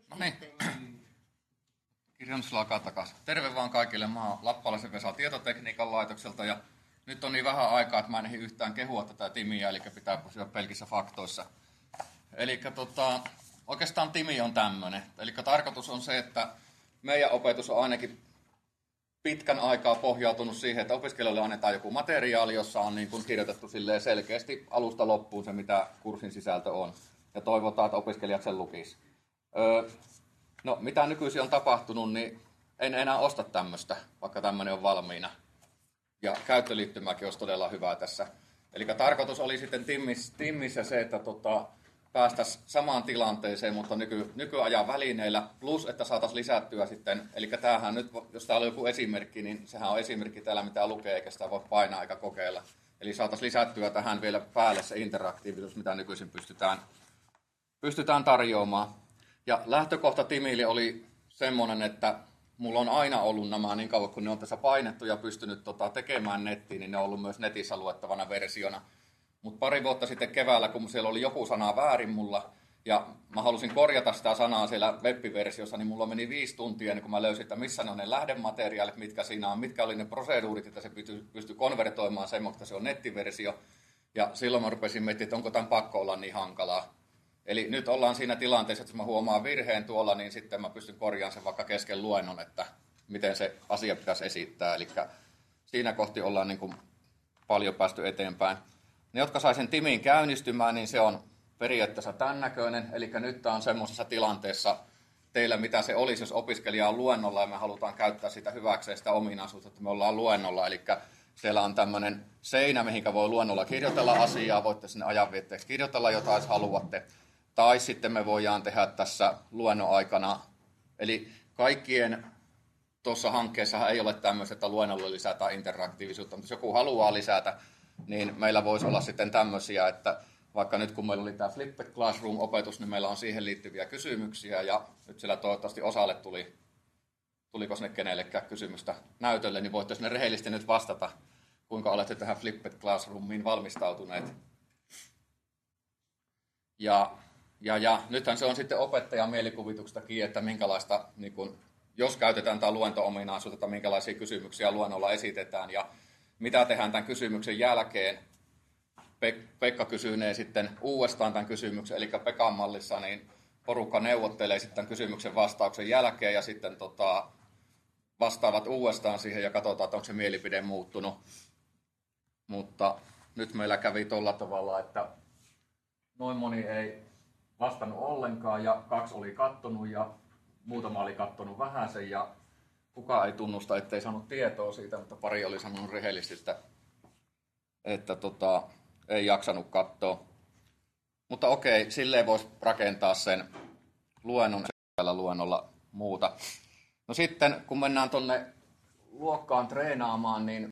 No niin, kirjoituslakaa takaisin. Terve vaan kaikille, mä oon Lappalaisen Vesa tietotekniikan laitokselta ja nyt on niin vähän aikaa, että mä en ehdi yhtään kehua tätä Timiä, eli pitää pysyä pelkissä faktoissa. Eli oikeastaan Timi on tämmöinen. Eli tarkoitus on se, että meidän opetus on ainakin pitkän aikaa pohjautunut siihen, että opiskelijoille annetaan joku materiaali, jossa on niin kuin kirjoitettu selkeästi alusta loppuun se, mitä kurssin sisältö on. Ja toivotaan, että opiskelijat sen lukis. No, mitä nykyisin on tapahtunut, niin en enää osta tämmöistä, vaikka tämmöinen on valmiina. Ja käyttöliittymäkin olisi todella hyvä tässä. Eli tarkoitus oli sitten Timmissä se, että päästäisiin samaan tilanteeseen, mutta nykyajan välineillä, plus että saataisiin lisättyä sitten, eli tämähän nyt, jos täällä on joku esimerkki, niin sehän on esimerkki täällä, mitä lukee, eikä sitä voi painaa eikä kokeilla. Eli saataisiin lisättyä tähän vielä päälle se interaktiivisuus, mitä nykyisin pystytään tarjoamaan. Ja lähtökohta Timille oli semmoinen, että mulla on aina ollut nämä, niin kauan kun ne on tässä painettu ja pystynyt tekemään nettiin, niin ne on ollut myös netissä luettavana versiona. Mutta pari vuotta sitten keväällä, kun siellä oli joku sana väärin mulla, ja mä halusin korjata sitä sanaa siellä web-versiossa, niin mulla meni 5 tuntia, niin kun mä löysin, että missä ne on ne lähdemateriaalit, mitkä siinä on, mitkä oli ne proseduurit, että se pystyi konvertoimaan semmoista, että se on nettiversio. Ja silloin mä rupesin miettimään, että onko tämän pakko olla niin hankalaa. Eli nyt ollaan siinä tilanteessa, että jos mä huomaan virheen tuolla, niin sitten mä pystyn korjaamaan sen vaikka kesken luennon, että miten se asia pitäisi esittää. Eli siinä kohti ollaan niin kuin paljon päästy eteenpäin. Ne, jotka sai sen Timin käynnistymään, niin se on periaatteessa tämän näköinen. Eli nyt tämä on semmoisessa tilanteessa teillä, mitä se olisi, jos opiskelija on luennolla ja me halutaan käyttää sitä hyväkseen sitä ominaisuutta, että me ollaan luennolla. Eli siellä on tämmöinen seinä, mihinkä voi luennolla kirjoitella asiaa, voitte sinne ajanvietteeksi kirjoitella jotain, jos haluatte. Tai sitten me voidaan tehdä tässä luennon aikana, eli kaikkien tuossa hankkeessa ei ole tämmöistä, että luennolla lisätään interaktiivisuutta, mutta jos joku haluaa lisätä, niin meillä voisi olla sitten tämmöisiä, että vaikka nyt kun meillä oli tämä Flipped Classroom-opetus, niin meillä on siihen liittyviä kysymyksiä, ja nyt siellä toivottavasti osalle tuliko sinne kenellekään kysymystä näytölle, niin voitte sinne rehellisesti nyt vastata, kuinka olette tähän Flipped Classroomiin valmistautuneet. Ja nythän se on sitten opettajan mielikuvituksestakin, että minkälaista, niin kun, jos käytetään tämä luento-ominaisuutta, että minkälaisia kysymyksiä luennolla esitetään ja mitä tehdään tämän kysymyksen jälkeen. Pekka kysynee sitten uudestaan tämän kysymyksen, eli Pekan mallissa niin porukka neuvottelee sitten tämän kysymyksen vastauksen jälkeen ja sitten vastaavat uudestaan siihen ja katsotaan, että onko se mielipide muuttunut. Mutta nyt meillä kävi tuolla tavalla, että noin moni ei vastannut ollenkaan ja 2 oli kattonut ja muutama oli kattonut vähäsen ja kukaan ei tunnusta, ettei saanut tietoa siitä, mutta pari oli sanonut rehellisesti, että ei jaksanut katsoa. Mutta okei, silleen voisi rakentaa sen luennon tällä luennolla muuta. No sitten kun mennään tuonne luokkaan treenaamaan, niin